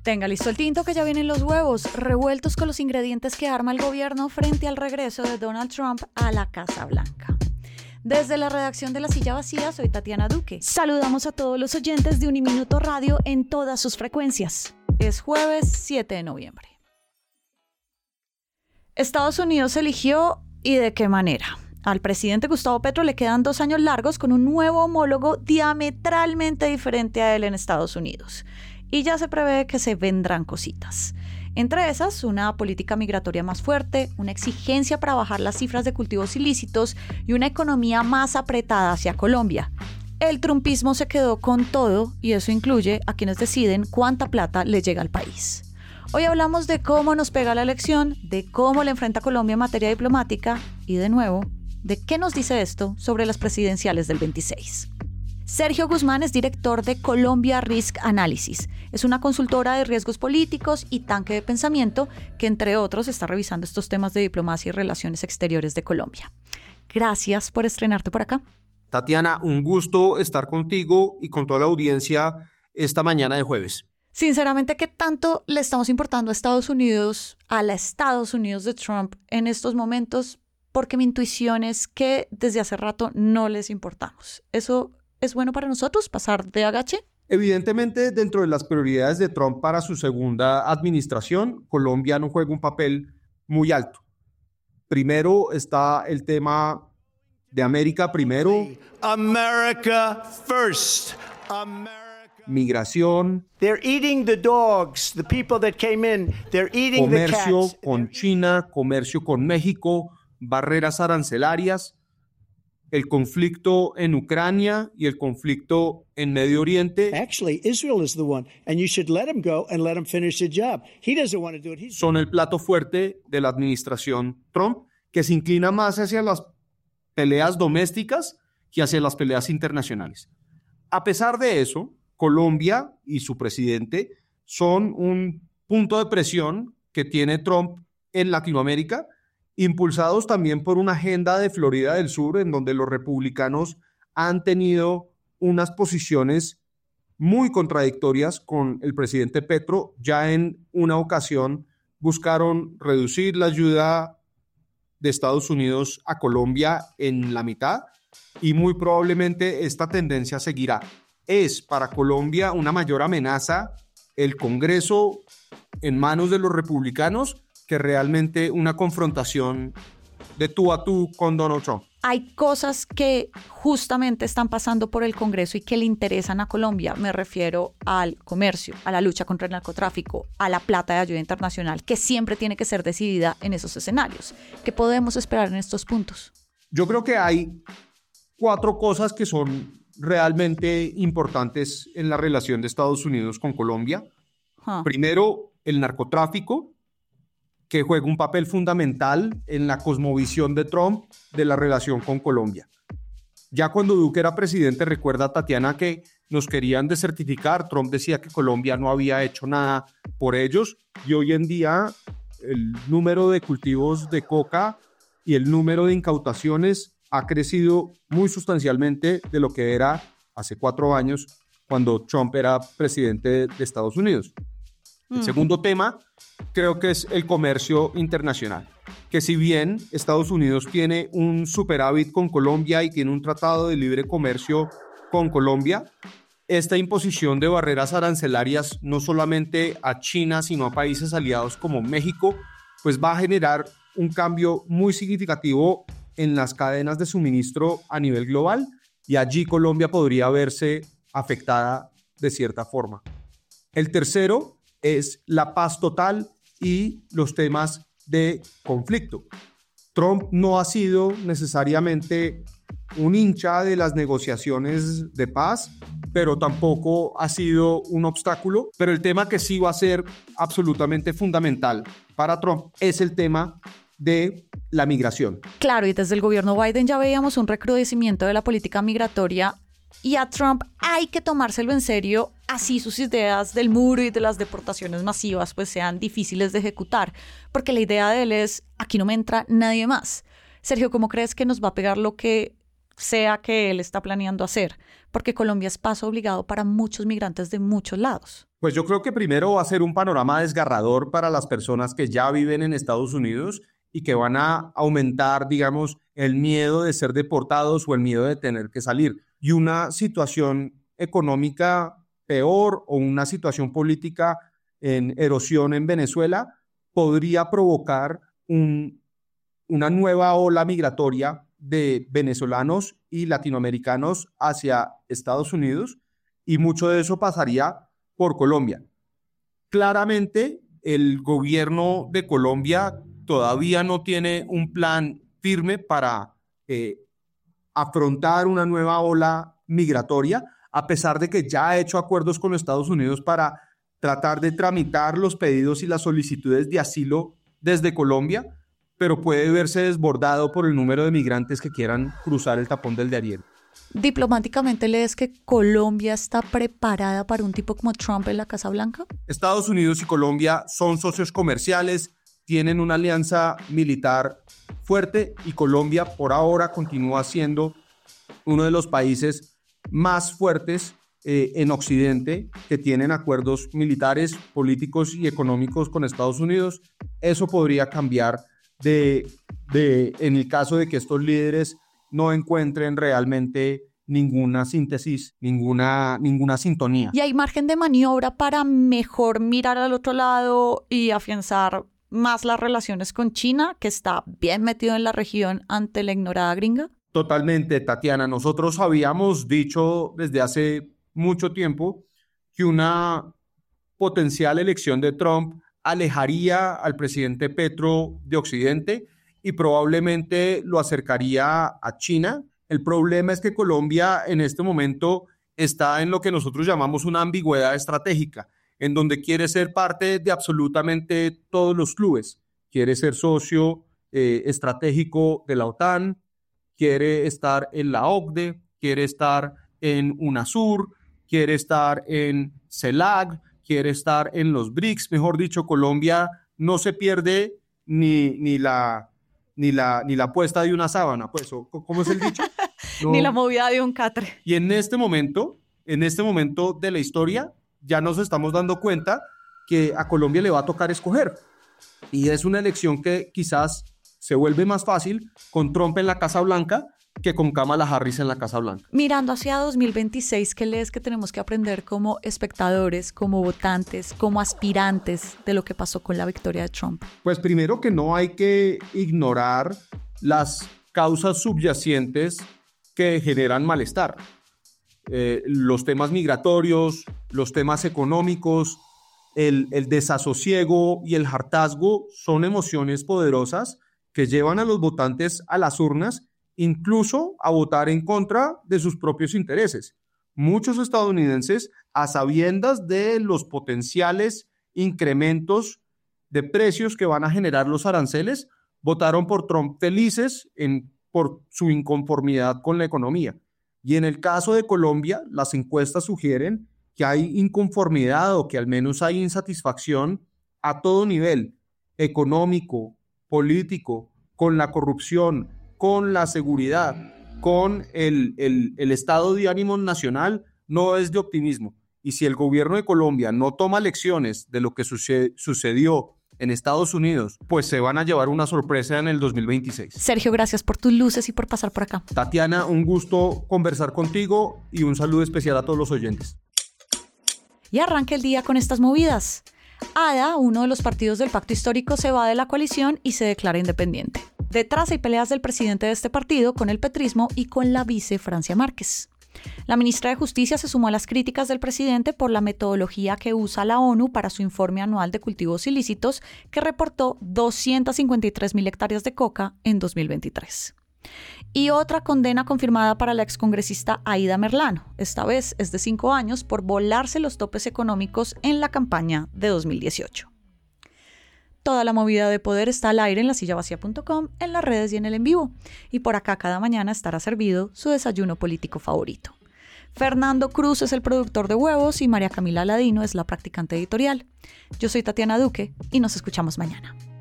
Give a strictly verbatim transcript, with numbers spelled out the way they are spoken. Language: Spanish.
Tenga listo el tinto que ya vienen los huevos, revueltos con los ingredientes que arma el gobierno frente al regreso de Donald Trump a la Casa Blanca. Desde la redacción de La Silla Vacía, soy Tatiana Duque. Saludamos a todos los oyentes de Uniminuto Radio en todas sus frecuencias. Es jueves siete de noviembre. Estados Unidos eligió, ¿y de qué manera? Al presidente Gustavo Petro le quedan dos años largos con un nuevo homólogo diametralmente diferente a él en Estados Unidos. Y ya se prevé que se vendrán cositas. Entre esas, una política migratoria más fuerte, una exigencia para bajar las cifras de cultivos ilícitos y una economía más apretada hacia Colombia. El trumpismo se quedó con todo y eso incluye a quienes deciden cuánta plata le llega al país. Hoy hablamos de cómo nos pega la elección, de cómo le enfrenta Colombia en materia diplomática y, de nuevo, de qué nos dice esto sobre las presidenciales del veintiséis. Sergio Guzmán es director de Colombia Risk Analysis. Es una consultora de riesgos políticos y tanque de pensamiento que, entre otros, está revisando estos temas de diplomacia y relaciones exteriores de Colombia. Gracias por estrenarte por acá. Tatiana, un gusto estar contigo y con toda la audiencia esta mañana de jueves. Sinceramente, ¿qué tanto le estamos importando a Estados Unidos, a la Estados Unidos de Trump en estos momentos? Porque mi intuición es que desde hace rato no les importamos. ¿Eso es bueno para nosotros, pasar de agache? Evidentemente, dentro de las prioridades de Trump para su segunda administración, Colombia no juega un papel muy alto. Primero está el tema de América primero. America first. America. Migración. They're eating the dogs, the people that came in. They're eating the cats. Comercio con China, comercio con México, barreras arancelarias, el conflicto en Ucrania y el conflicto en Medio Oriente. Actually, Israel is the one, and you should let him go and let him finish the job. He doesn't want to do it. He's... Son el plato fuerte de la administración Trump, que se inclina más hacia las peleas domésticas que hacia las peleas internacionales. A pesar de eso, Colombia y su presidente son un punto de presión que tiene Trump en Latinoamérica, impulsados también por una agenda de Florida del Sur, en donde los republicanos han tenido unas posiciones muy contradictorias con el presidente Petro. Ya en una ocasión buscaron reducir la ayuda de Estados Unidos a Colombia en la mitad y muy probablemente esta tendencia seguirá. Es para Colombia una mayor amenaza el Congreso en manos de los republicanos que realmente una confrontación de tú a tú con Donald Trump. Hay cosas que justamente están pasando por el Congreso y que le interesan a Colombia. Me refiero al comercio, a la lucha contra el narcotráfico, a la plata de ayuda internacional, que siempre tiene que ser decidida en esos escenarios. ¿Qué podemos esperar en estos puntos? Yo creo que hay cuatro cosas que son realmente importantes en la relación de Estados Unidos con Colombia. Huh. Primero, el narcotráfico, que juega un papel fundamental en la cosmovisión de Trump de la relación con Colombia. Ya cuando Duque era presidente, recuerda, Tatiana, que nos querían desertificar. Trump decía que Colombia no había hecho nada por ellos y hoy en día el número de cultivos de coca y el número de incautaciones ha crecido muy sustancialmente de lo que era hace cuatro años cuando Trump era presidente de Estados Unidos. El segundo tema creo que es el comercio internacional, que si bien Estados Unidos tiene un superávit con Colombia y tiene un tratado de libre comercio con Colombia, esta imposición de barreras arancelarias no solamente a China, sino a países aliados como México, pues va a generar un cambio muy significativo en las cadenas de suministro a nivel global y allí Colombia podría verse afectada de cierta forma. El tercero es la paz total y los temas de conflicto. Trump no ha sido necesariamente un hincha de las negociaciones de paz, pero tampoco ha sido un obstáculo. Pero el tema que sí va a ser absolutamente fundamental para Trump es el tema de la migración. Claro, y desde el gobierno Biden ya veíamos un recrudecimiento de la política migratoria y a Trump hay que tomárselo en serio, así sus ideas del muro y de las deportaciones masivas pues sean difíciles de ejecutar, porque la idea de él es, aquí no me entra nadie más. Sergio, ¿cómo crees que nos va a pegar lo que sea que él está planeando hacer? Porque Colombia es paso obligado para muchos migrantes de muchos lados. Pues yo creo que primero va a ser un panorama desgarrador para las personas que ya viven en Estados Unidos y que van a aumentar, digamos, el miedo de ser deportados o el miedo de tener que salir. Y una situación económica peor o una situación política en erosión en Venezuela podría provocar un, una nueva ola migratoria de venezolanos y latinoamericanos hacia Estados Unidos, y mucho de eso pasaría por Colombia. Claramente, el gobierno de Colombia todavía no tiene un plan firme para eh, afrontar una nueva ola migratoria, a pesar de que ya ha hecho acuerdos con los Estados Unidos para tratar de tramitar los pedidos y las solicitudes de asilo desde Colombia, pero puede verse desbordado por el número de migrantes que quieran cruzar el tapón del Darién. ¿Diplomáticamente lees que Colombia está preparada para un tipo como Trump en la Casa Blanca? Estados Unidos y Colombia son socios comerciales, tienen una alianza militar fuerte y Colombia por ahora continúa siendo uno de los países más fuertes eh, en Occidente que tienen acuerdos militares, políticos y económicos con Estados Unidos. Eso podría cambiar de, de, en el caso de que estos líderes no encuentren realmente ninguna síntesis, ninguna, ninguna sintonía. ¿Y hay margen de maniobra para mejor mirar al otro lado y afianzar más las relaciones con China, que está bien metido en la región ante la ignorada gringa? Totalmente, Tatiana. Nosotros habíamos dicho desde hace mucho tiempo que una potencial elección de Trump alejaría al presidente Petro de Occidente y probablemente lo acercaría a China. El problema es que Colombia en este momento está en lo que nosotros llamamos una ambigüedad estratégica, en donde quiere ser parte de absolutamente todos los clubes. Quiere ser socio eh, estratégico de la OTAN, quiere estar en la O C D E, quiere estar en UNASUR, quiere estar en CELAC, quiere estar en los BRICS. Mejor dicho, Colombia no se pierde ni, ni, la, ni, la, ni la apuesta de una sábana. Pues, ¿cómo es el dicho? No. Ni la movida de un catre. Y en este momento, en este momento de la historia, ya nos estamos dando cuenta que a Colombia le va a tocar escoger. Y es una elección que quizás se vuelve más fácil con Trump en la Casa Blanca que con Kamala Harris en la Casa Blanca. Mirando hacia dos mil veintiséis, ¿qué lees que tenemos que aprender como espectadores, como votantes, como aspirantes de lo que pasó con la victoria de Trump? Pues primero que no hay que ignorar las causas subyacentes que generan malestar. Eh, los temas migratorios, los temas económicos, el, el desasosiego y el hartazgo son emociones poderosas que llevan a los votantes a las urnas, incluso a votar en contra de sus propios intereses. Muchos estadounidenses, a sabiendas de los potenciales incrementos de precios que van a generar los aranceles, votaron por Trump felices en, por su inconformidad con la economía. Y en el caso de Colombia, las encuestas sugieren que hay inconformidad o que al menos hay insatisfacción a todo nivel, económico, político, con la corrupción, con la seguridad, con el, el, el estado de ánimo nacional, no es de optimismo. Y si el gobierno de Colombia no toma lecciones de lo que sucede, sucedió en Estados Unidos, pues se van a llevar una sorpresa en el dos mil veintiséis. Sergio, gracias por tus luces y por pasar por acá. Tatiana, un gusto conversar contigo y un saludo especial a todos los oyentes. Y arranca el día con estas movidas. ADA, uno de los partidos del pacto histórico, se va de la coalición y se declara independiente. Detrás hay peleas del presidente de este partido con el petrismo y con la vice Francia Márquez. La ministra de Justicia se sumó a las críticas del presidente por la metodología que usa la ONU para su informe anual de cultivos ilícitos, que reportó doscientas cincuenta y tres mil hectáreas de coca en dos mil veintitrés. Y otra condena confirmada para la excongresista Aida Merlano, esta vez es de cinco años por volarse los topes económicos en la campaña de dos mil dieciocho. Toda la movida de poder está al aire en la silla vacía punto com, en las redes y en el en vivo. Y por acá cada mañana estará servido su desayuno político favorito. Fernando Cruz es el productor de Huevos y María Camila Ladino es la practicante editorial. Yo soy Tatiana Duque y nos escuchamos mañana.